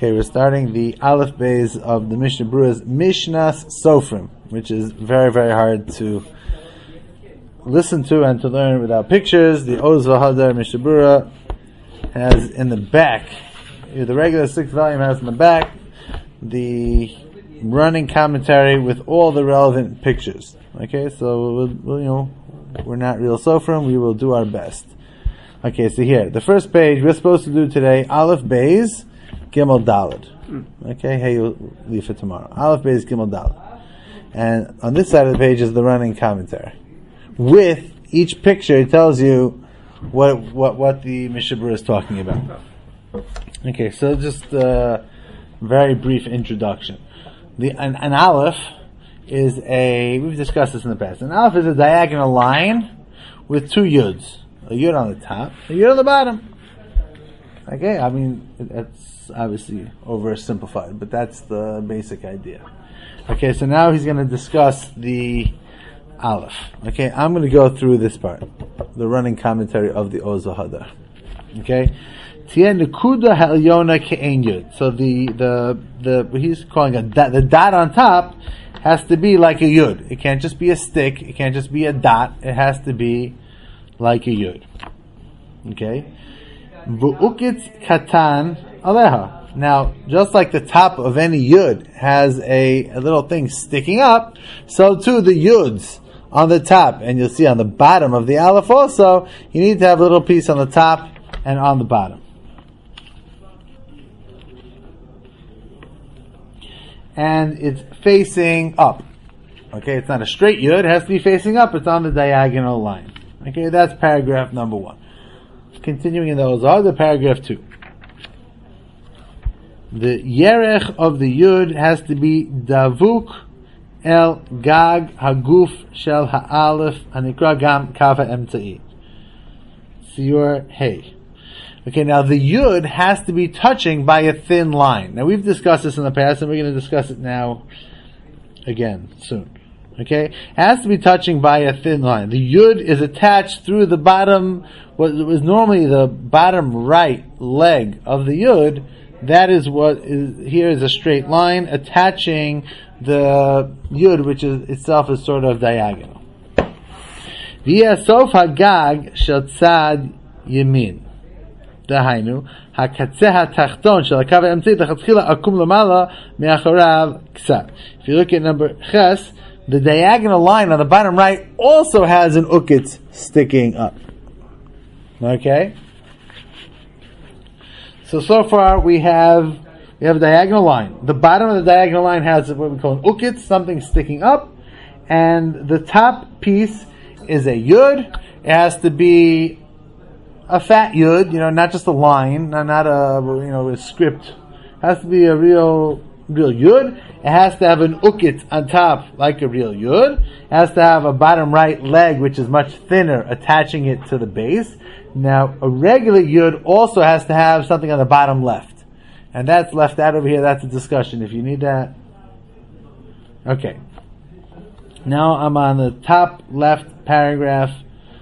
Okay, we're starting the Aleph Beis of the Mishnah Berurah's Mishnas Sofrim, which is very, very hard to listen to and to learn without pictures. The Oz V'Hadar Mishnah Berurah has in the back, the regular 6th volume has in the back, the running commentary with all the relevant pictures. Okay, so we're not real Sofrim, we will do our best. Okay, so here, the first page we're supposed to do today, Aleph Beis, Gimel Daled. Okay, hey, you'll leave for tomorrow. Aleph Beis Gimel Daled. And on this side of the page is the running commentary. With each picture, it tells you what the Mishnah Berurah is talking about. Okay, so just a very brief introduction. An Aleph is we've discussed this in the past. An Aleph is a diagonal line with two Yuds. A Yud on the top, a Yud on the bottom. Okay, I mean, that's obviously oversimplified, but that's the basic idea. Okay, so now he's going to discuss the Aleph. Okay, I'm going to go through this part, the running commentary of the Oz V'Hadar. Okay, Tien Nekuda Ha'Elyona Ke'en Yud. So the he's calling the dot on top has to be like a Yud. It can't just be a stick. It can't just be a dot. It has to be like a Yud. Okay? V'ukitz katan aleha. Now, just like the top of any Yud has a little thing sticking up, so too the Yuds on the top, and you'll see on the bottom of the Aleph also, you need to have a little piece on the top and on the bottom. And it's facing up. Okay, it's not a straight Yud, it has to be facing up, it's on the diagonal line. Okay, that's paragraph number 1. Continuing in the Ozar, the paragraph 2. The yerech of the Yud has to be davuk el gag haguf shel ha'alef hanikra gam kava emtzai. Siur hey. Okay, now the Yud has to be touching by a thin line. Now we've discussed this in the past, and we're going to discuss it now again soon. Okay, it has to be touching by a thin line. The Yud is attached through the bottom, what was normally the bottom right leg of the Yud. That is what is here is a straight line attaching the Yud, which is itself is sort of diagonal. Via sof hagag shel tzad yamin. Dahainu hakatzeh hatachton shel hakav ha'emtzai lechatchila akum lamala me'acharav ksat. If you look at number ches, the diagonal line on the bottom right also has an ukitz sticking up. Okay? So far we have a diagonal line. The bottom of the diagonal line has what we call an ukitz, something sticking up, and the top piece is a Yud. It has to be a fat Yud, not just a line, not a script. It has to be a real Yud. It has to have an ukitz on top like a real Yud. It has to have a bottom right leg which is much thinner attaching it to the base. Now, a regular Yud also has to have something on the bottom left. And that's left out over here. That's a discussion if you need that. Okay. Now I'm on the top left paragraph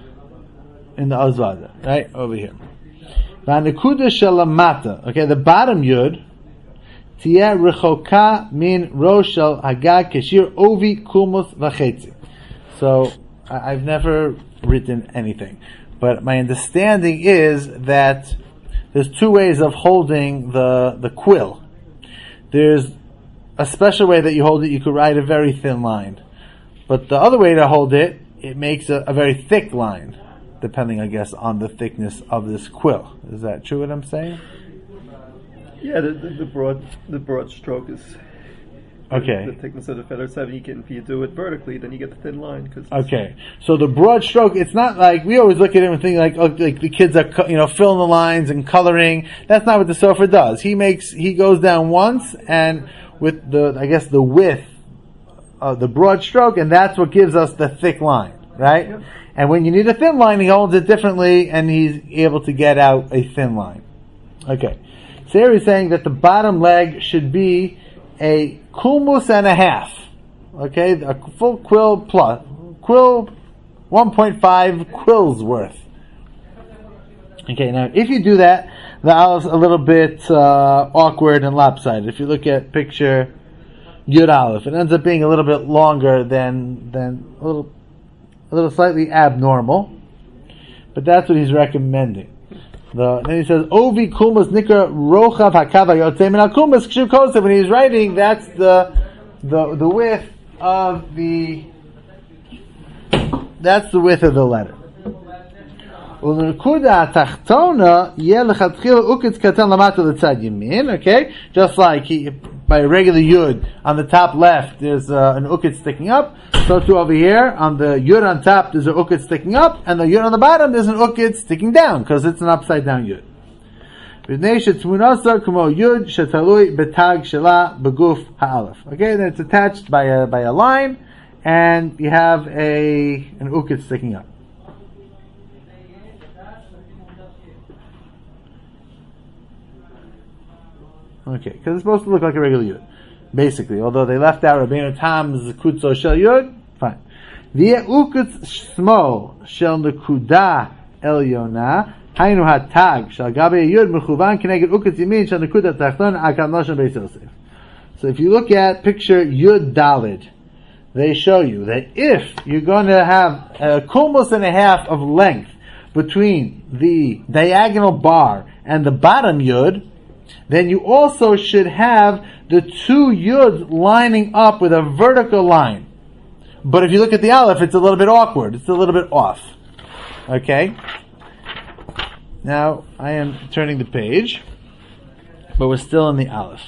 in the Oz V'Hadar, right? Over here. V'anekuda shalamata. Okay, the bottom Yud Tieh rechoka min rosh shel hagag keshir ovi kulmus v'chetzi. So I've never written anything, but my understanding is that there's two ways of holding the quill. There's a special way that you hold it. You could write a very thin line, but the other way to hold it, it makes a very thick line, depending, I guess, on the thickness of this quill. Is that true? What I'm saying? Yeah, the broad stroke is okay. The thickness of the feather 7. If you do it vertically, then you get the thin line. Okay, so the broad stroke, it's not like we always look at it and think like the kids are filling the lines and coloring. That's not what the Sofer does. He goes down once and with the width of the broad stroke, and that's what gives us the thick line, right? Yep. And when you need a thin line, he holds it differently, and he's able to get out a thin line. Okay. So here he's saying that the bottom leg should be a kulmus and a half. Okay, a full quill 1.5 quills worth. Okay, now if you do that, the Aleph a little bit awkward and lopsided. If you look at picture Yud Aleph, it ends up being a little bit longer than a little slightly abnormal. But that's what he's recommending. Then he says, Ovi kulmas nikra rochav hakava yotzei min al kulmas kshuv kosev. When he's writing, that's the width of the letter. Okay, just like by a regular yud on the top left, there's an ukit sticking up. So too over here on the yud on top, there's an ukit sticking up, and the yud on the bottom, there's an ukit sticking down because it's an upside down yud. Okay, then it's attached by a line, and you have an ukit sticking up. Okay, because it's supposed to look like a regular yud, basically. Although they left out Rabbeinu Tam's kutzo shel yud, fine. V'ye ukut small shel nekuda elyona haynu hatag shel gabe yud mechuvan keneged ukut yamin shel nekuda tachton akal noshen beis Yosef. So if you look at picture Yud Dalid, they show you that if you're going to have a kulmus and a half of length between the diagonal bar and the bottom Yud, then you also should have the two yuds lining up with a vertical line. But if you look at the Aleph, it's a little bit awkward. It's a little bit off. Okay? Now, I am turning the page, but we're still in the Aleph.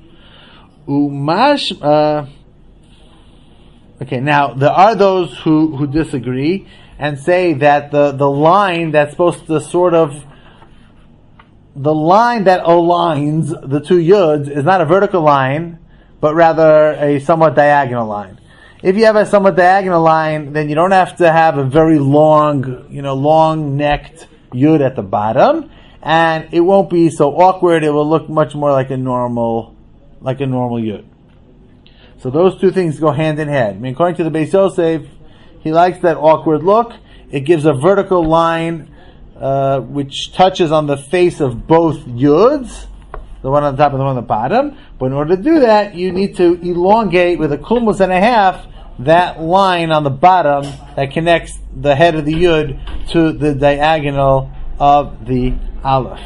Okay, now, there are those who disagree and say that the line that's supposed to sort of the line that aligns the two yuds is not a vertical line, but rather a somewhat diagonal line. If you have a somewhat diagonal line, then you don't have to have a very long-necked yud at the bottom, and it won't be so awkward. It will look much more like a normal yud. So those two things go hand in hand. I mean, according to the Beis Yosef, he likes that awkward look. It gives a vertical line which touches on the face of both yuds, the one on the top and the one on the bottom. But in order to do that, you need to elongate with a kulmus and a half that line on the bottom that connects the head of the yud to the diagonal of the aleph.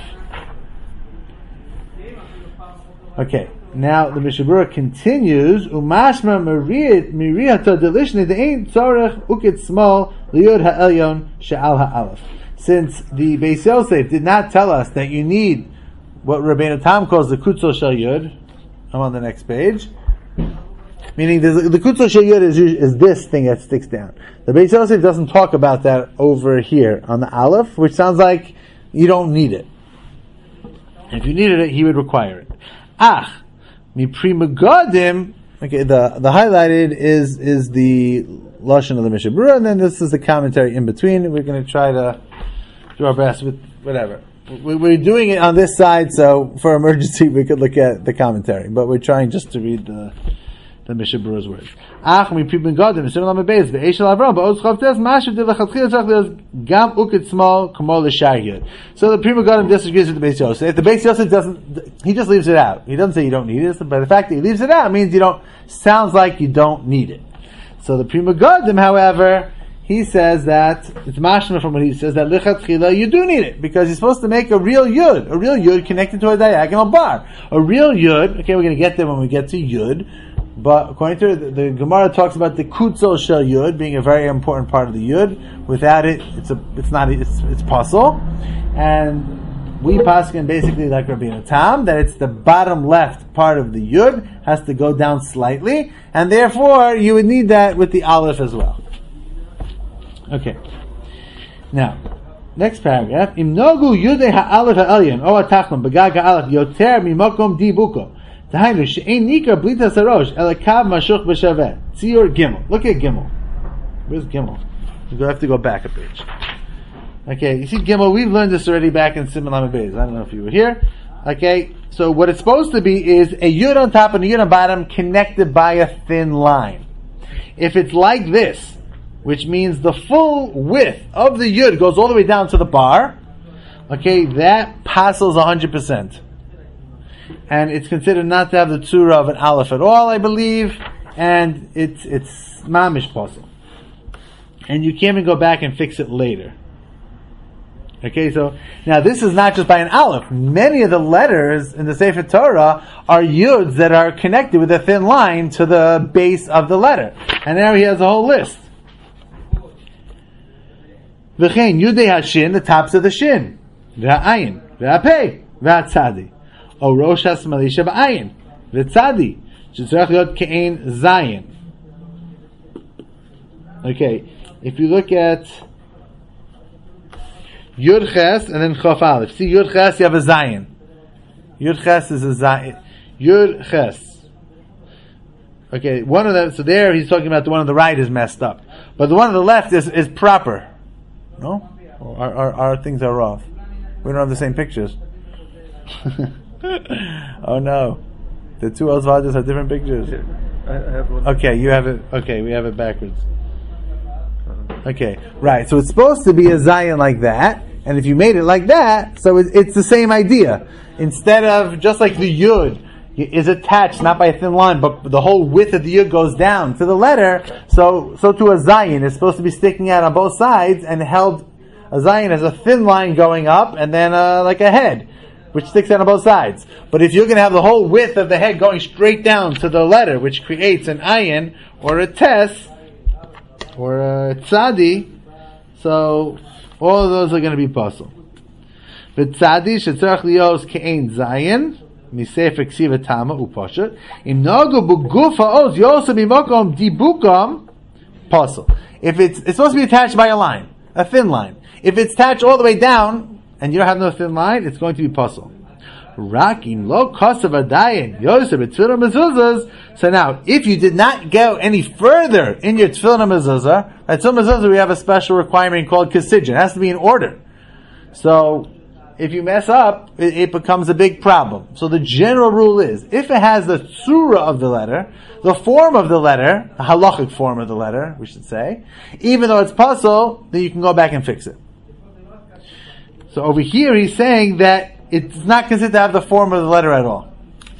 Okay, now the Mishnah Berurah continues. Umashma mirihato delishne de'ein tzorech ukit small liyud ha'elyon she'al ha'aleph. Since the Beis Yosef did not tell us that you need what Rabbeinu Tam calls the kutzo shel yud, I'm on the next page. Meaning the kutzo shel yud is this thing that sticks down. The Beis Yosef doesn't talk about that over here on the aleph, which sounds like you don't need it. If you needed it, he would require it. Mi Megadim. Okay, the highlighted is the lashon of the Mishnah Berurah, and then this is the commentary in between. We're going to try to do our best with whatever. We're doing it on this side, so for emergency we could look at the commentary, but we're trying just to read the Mishnah Berurah's words. So the Pri Megadim disagrees with the Beis Yosef. The Beis Yosef he just leaves it out. He doesn't say you don't need it, but the fact that he leaves it out means sounds like you don't need it. So the Pri Megadim, however, he says that, it's mashma from what he says, that lichatchila you do need it, because you're supposed to make a real yud connected to a diagonal bar. A real yud, okay, we're going to get there when we get to yud, but according to the Gemara talks about the kutzo shel yud being a very important part of the yud. Without it, it's puzzle. And we paskin basically like Rabbeinu Tam, that it's the bottom left part of the yud has to go down slightly, and therefore you would need that with the aleph as well. Okay. Now, next paragraph. Im nogu yudei ha'aleph ha'elyon o ha'tachnon b'gag ha'aleph yoter mimokom dibuko. Tahainu she'ein nikra blita sarosh elakav mashuch b'shaveh. Tzior Gimel. Look at Gimel. Where's Gimel? You have to go back a page. Okay, you see Gimel, we've learned this already back in Siman Lamed Beis. I don't know if you were here. Okay, so what it's supposed to be is a yud on top and a yud on bottom connected by a thin line. If it's like this, which means the full width of the yud goes all the way down to the bar, Okay, that passes 100%. And it's considered not to have the tzura of an aleph at all, I believe, and it's mamish possible. And you can't even go back and fix it later. Okay, so now this is not just by an aleph. Many of the letters in the Sefer Torah are yuds that are connected with a thin line to the base of the letter. And now he has a whole list. V'chein yudei hashin, the tops of the shin. V'ha'ayin, v'ha'pei, v'ha'tzadi. O rosh ha'smali sheba'ayin, v'tzadi. Shetzarech liot ke'ein zayin. Okay, if you look at Yud Ches and then Chof Aleph. See, Yud Ches, you have a Zayin. Yud Ches is a Zayin. Yud Ches. Okay, one of them, so there he's talking about the one on the right is messed up. But the one on the left is proper. No? Our things are off. We don't have the same pictures. Oh no. The two Ozvadas have different pictures. Yeah, I have one. Okay, you have it, okay, we have it backwards. Okay, right. So it's supposed to be a Zayin like that, and if you made it like that, so it's the same idea. Instead of just like the Yud is attached not by a thin line, but the whole width of the Yud goes down to the letter. So to a Zayin is supposed to be sticking out on both sides and held. A Zayin has a thin line going up and then like a head, which sticks out on both sides. But if you're going to have the whole width of the head going straight down to the letter, which creates an ayin or a tes or a tzadi, so all of those are going to be possible. But tzadi shetzarach lios ke'ein zayin misefer ksiva tama upashat im nagu b'guf ha'oz yosa b'mokom dibukam possible. If it's supposed to be attached by a line, a thin line. If it's attached all the way down and you don't have no thin line, it's going to be possible. Rakim lo kosav adayin yosef b'tfilah mezuzahs. So now, if you did not go any further in your tfilah mezuzah, at tfilah mezuzah we have a special requirement called kesidron. It has to be in order. So, if you mess up, it becomes a big problem. So the general rule is, if it has the tzura of the letter, the form of the letter, the halachic form of the letter, we should say, even though it's puzzle, then you can go back and fix it. So over here he's saying that it's not considered to have the form of the letter at all.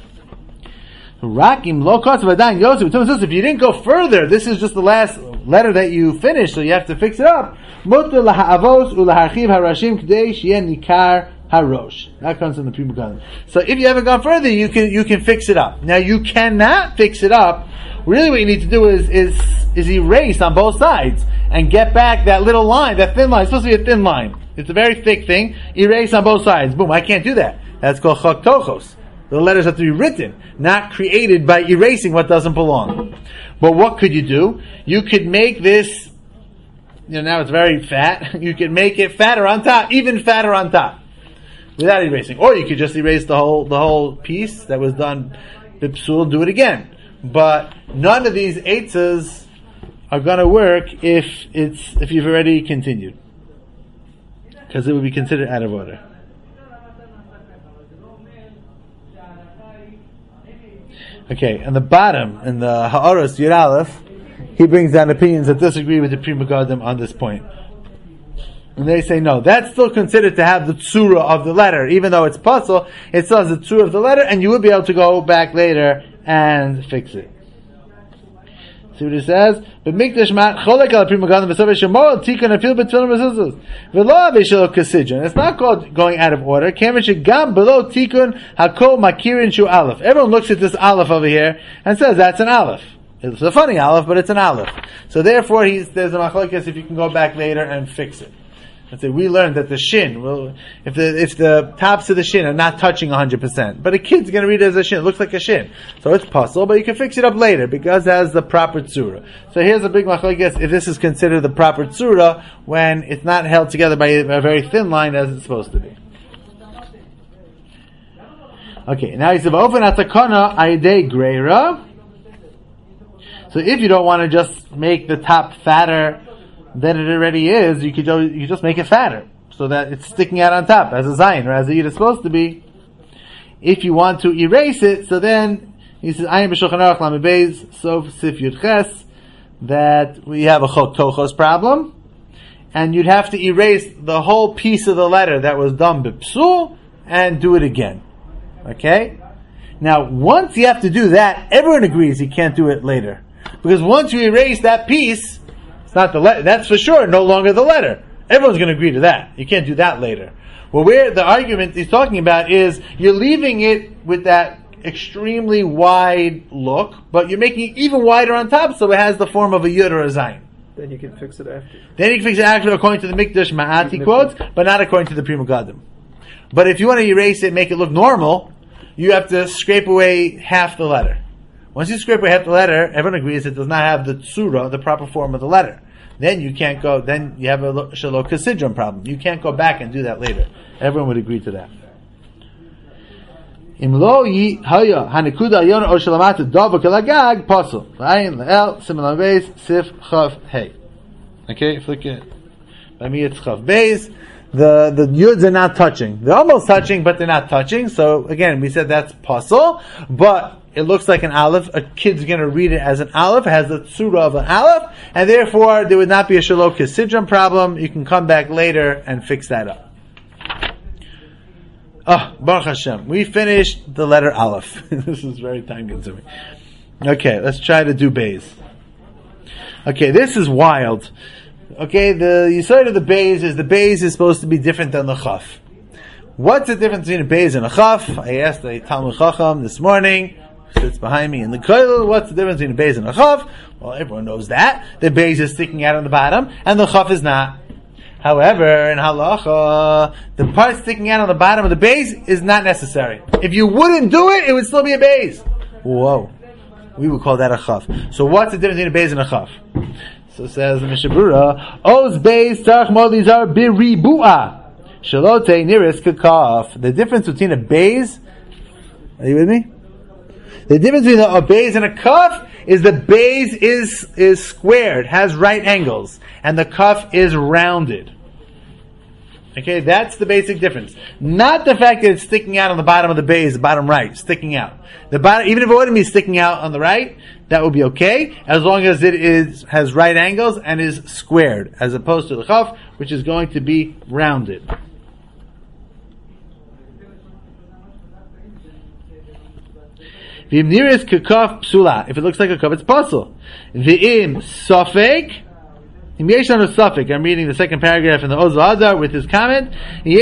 Rakim lo kosav adayin yosef. If you didn't go further, this is just the last letter that you finished, so you have to fix it up. Mutar laha'avos ulaharchiv harashim k'dei sheyeh nikar harosh. That comes from the Pri Megadim. So if you haven't gone further, you can fix it up. Now you cannot fix it up. Really, what you need to do is erase on both sides and get back that little line, that thin line. It's supposed to be a thin line. It's a very thick thing. Erase on both sides. Boom! I can't do that. That's called chok tochos. The letters have to be written, not created by erasing what doesn't belong. But what could you do? You could make this, now it's very fat. You could make it fatter on top, even fatter on top, without erasing. Or you could just erase the whole piece that was done bipsul, do it again. But none of these eitzes are going to work if you've already continued, because it would be considered out of order. Okay, on the bottom, in the Ha'aros Yud Aleph, he brings down opinions that disagree with the Pri Megadim on this point. And they say, no, that's still considered to have the tzura of the letter. Even though it's puzzle, it still has the tzura of the letter, and you will be able to go back later and fix it. See what it says? But Mikdash Mat Cholek al Pri Megadim v'Sov Shemol Tikun Afil B'Tfilah Mezuzos V'Lo Avishel Kesidron. It's not called going out of order. Kemesh Gam Below Tikun Hakol Makirin Shu Aleph. Everyone looks at this Aleph over here and says that's an Aleph. It's a funny Aleph, but it's an Aleph. So therefore, there's a machlokes if you can go back later and fix it. Let's say we learned that the shin, if the tops of the shin are not touching 100%, but a kid's going to read it as a shin, it looks like a shin, so it's possible, but you can fix it up later because it has the proper tzura. So here's a big machlokes if this is considered the proper tzura when it's not held together by a very thin line as it's supposed to be. Okay, now he said, "Ofen atakana ayidei greira." So if you don't want to just make the top fatter than it already is, you could just make it fatter so that it's sticking out on top as a zayin or as a yid is supposed to be. If you want to erase it, so then he says ayin b'shulchan aruch lamed beis sof sif yud ches that we have a chok tochos problem, and you'd have to erase the whole piece of the letter that was done b'psul and do it again. Okay? Now, once you have to do that, everyone agrees you can't do it later. Because once you erase that piece, it's not the letter, that's for sure no longer the letter. Everyone's going to agree to that. You can't do that later. Well, where the argument he's talking about is you're leaving it with that extremely wide look, but you're making it even wider on top so it has the form of a yud or a zayin. Then you can fix it after. Then you can fix it after according to the Mikdash Ma'ati quotes, but not according to the Pri Megadim. But if you want to erase it, make it look normal, you have to scrape away half the letter. Once you scrape away half the letter, everyone agrees it does not have the tsura, the proper form of the letter. Then you can't go, then you have a Shalok Kasidron problem. You can't go back and do that later. Everyone would agree to that. Im lo haya hanekuda yon or shalamata dava kalagag pasul. Ayin leel similar base sif chav hey. Okay, flick it. By me it's chav base. The yuds are not touching. They're almost touching, but they're not touching. So again, we said that's pasul, but it looks like an aleph. A kid's going to read it as an aleph. It has the tsura of an aleph, and therefore there would not be a shalok kisidron problem. You can come back later and fix that up. Oh, Baruch Hashem. We finished the letter aleph. This is very time consuming. Okay, let's try to do bays. Okay, this is wild. Okay, the yesod of the bays is supposed to be different than the chaf. What's the difference between a bays and a chaf? I asked a Talmud Chacham this morning, who sits behind me in the kollel, what's the difference between a bays and a chaf? Well, everyone knows that. The bays is sticking out on the bottom, and the chaf is not. However, in halacha, the part sticking out on the bottom of the bays is not necessary. If you wouldn't do it, it would still be a bays. Whoa. We would call that a chaf. So what's the difference between a bays and a chaf? So says the Mishnah Berurah, Oz bays tarch modizar biribu'a. Shalote niris kakaf. The difference between a bays, are you with me? The difference between a bays and a kaf is the bays is squared, has right angles, and the kaf is rounded. Okay, that's the basic difference. Not the fact that it's sticking out on the bottom of the bays, the bottom right, sticking out. The bottom, even if it wouldn't be sticking out on the right, that would be okay, as long as it has right angles and is squared, as opposed to the chaf, which is going to be rounded. If it looks like a kaf, it's pasul. V'im sofek. I'm reading the second paragraph in the Oz V'Hadar with his comment.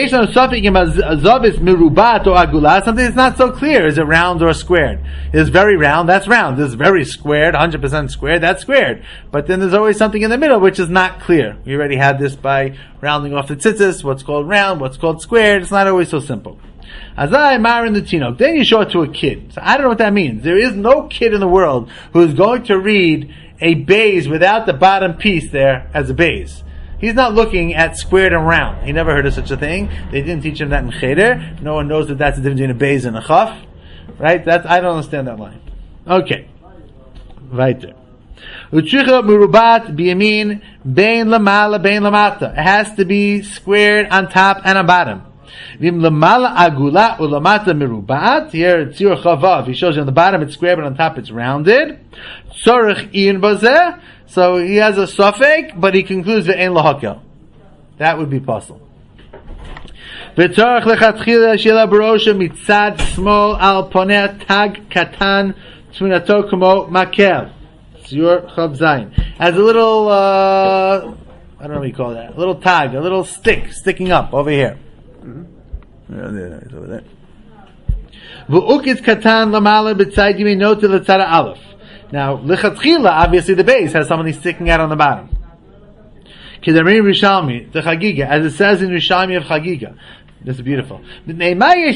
Something that's not so clear. Is it round or squared? It's very round, that's round. It's very squared, 100% squared, that's squared. But then there's always something in the middle which is not clear. We already had this by rounding off the tzitzis, what's called round, what's called squared. It's not always so simple. Azai Marin the Tinok. Then you show it to a kid. So I don't know what that means. There is no kid in the world who is going to read a bays without the bottom piece there as a bays. He's not looking at squared and round. He never heard of such a thing. They didn't teach him that in Cheder. No one knows that that's the difference between a bays and a chaf. Right? I don't understand that line. Okay. Right there. Utricha murubat biyamin bein lamala bein lamata. It has to be squared on top and on bottom. Vim lamala agula ulamata mirubat. Here it's your chavav. He shows you on the bottom it's square, but on top it's rounded. Tzorich iyin bazeh. So he has a suffix, but he concludes ve'en lahakel. That would be pasul. V'tzorich lechatchila shela barosha mitzad small al poneh tag katan tmunato kamo makel. It's your chav zayin. Has a little I don't know what you call that. A little tag, a little stick sticking up over here. It's over there. V'ukis katan lamala b'tzad yimino to l'tzara aleph. Now, lechatchila, obviously the base has something sticking out on the bottom. Kedarim Rishalmi, the Chagiga, as it says in Rishalmi of Chagiga. This is beautiful. Why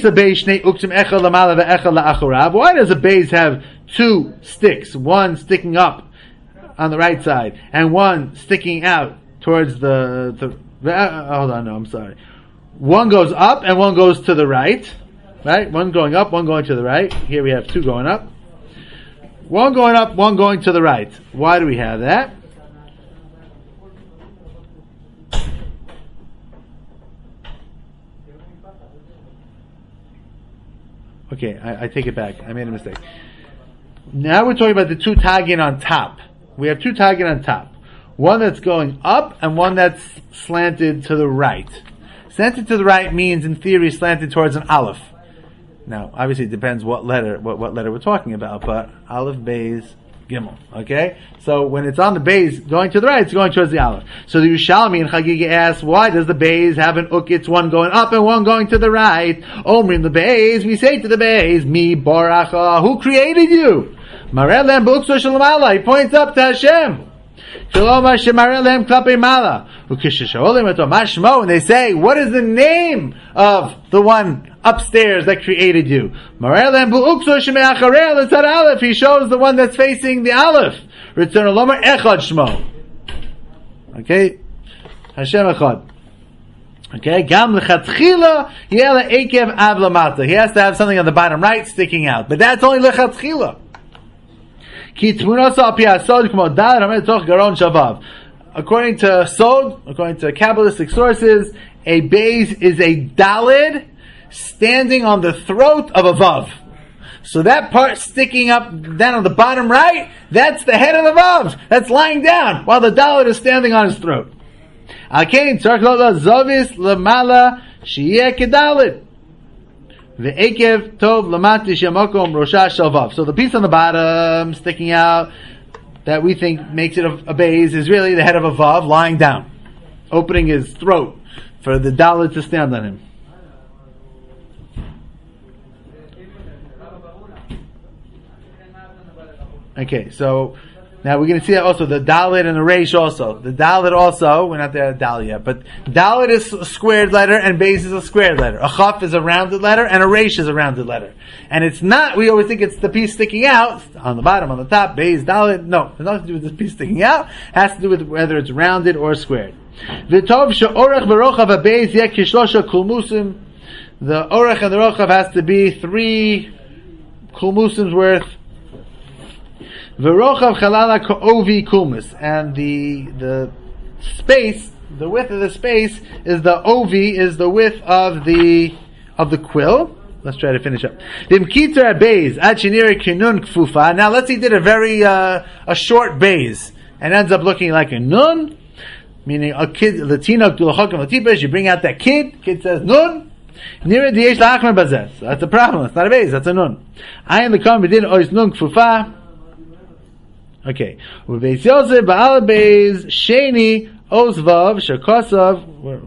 does a base have two sticks? One sticking up on the right side, and one sticking out towards the hold on, no, I'm sorry. One goes up and one goes to the right. Right? One going up, one going to the right. Here we have two going up. One going up, one going to the right. Why do we have that? Okay, I take it back. I made a mistake. Now we're talking about the two tagin on top. We have two tagin on top. one that's going up and one that's slanted to the right. Slanted to the right means, in theory, slanted towards an aleph. Now, obviously, it depends what letter we're talking about, but aleph, beis, gimel. Okay, so when it's on the beis going to the right, it's going towards the aleph. So the Yerushalmi and Chagiga asks, why does the beis have an ukitz, one going up and one going to the right? Omrim the beis, we say to the beis, mi baracha, who created you? Marelem b'ukso shalamala. He points up to Hashem. Shalom shemarelem klape mala. And they say, what is the name of the one upstairs that created you? He shows the one that's facing the aleph. Okay? Hashem echad. Okay? Gam lechatchila yela ekev av lamata. He has to have something on the bottom right sticking out. But that's only lechatchila. According to Sod, according to Kabbalistic sources, a beis is a dalid standing on the throat of a vav. So that part sticking up down on the bottom right, that's the head of the vav. That's lying down while the dalid is standing on his throat. Alkein tzarich lo zavis lamala sheyeh kedalid. Ve'ekev tov lamatish yamakom rosha shel vav. So the piece on the bottom sticking out that we think makes it a beis is really the head of a vav lying down, opening his throat for the dalid to stand on him. Okay, so now we're going to see that also, the dalid and the reish also. The dalid also, we're not there at dal yet, but dalid is a squared letter and beis is a squared letter. A chaf is a rounded letter and a reish is a rounded letter. And it's not, we always think it's the piece sticking out, on the bottom, on the top, beis, dalid. No, it has nothing to do with this piece sticking out. It has to do with whether it's rounded or squared. V'tov she'orech v'rochav ha'beis yeh kishlosha kulmusim. The orech and the rochav has to be 3 kulmusim's worth. V'rochav chalala ka'ovi kulmus, and the space, the width of the space is the ovi, is the width of the quill. Let's try to finish up. V'mkitar beis ad shenira kinun kfufa. Now let's say he did a very a short beis and ends up looking like a nun, meaning a kid. Latina dulachokim latipesh. You bring out that kid. Kid says nun. Nira diyesh la'achmer bazes. That's a problem. It's not a beis. That's a nun. Ayin lekam b'din ois nun kfufa. Okay. Ubeis Yosef ba'al beis sheni oz vav shekosav.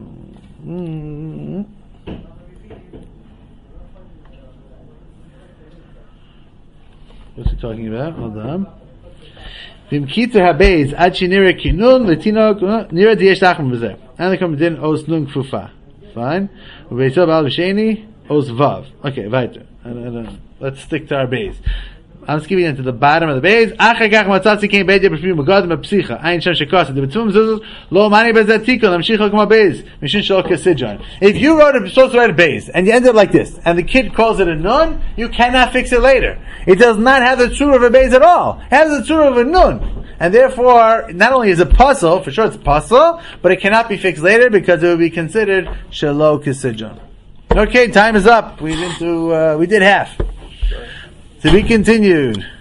What's he talking about? Hold on. V'mkitzer habeis ad shenira kinun l'tino nira diyesh lachem b'zeh. And they come din oz nun kfufa. Fine. Ubeis Yosef ba'al sheni oz vav. Okay, weiter. Let's stick to our beis. I'm skipping into the bottom of the beis. Achakach matzatzi came beidei b'shmim magadim b'psicha. Ayin shem shekosa. The b'tzum zuzuz lo mani bezat tikon. Amshicha k'ma beis. Mishin shol k'sidjon. If you supposed to write a beis and you end it like this, and the kid calls it a nun, you cannot fix it later. It does not have the tzur of a beis at all. It has the tzur of a nun, and therefore not only is it puzzle, for sure it's puzzle, but it cannot be fixed later because it would be considered shelo k'sidjon. Okay, time is up. We did half. To be continued.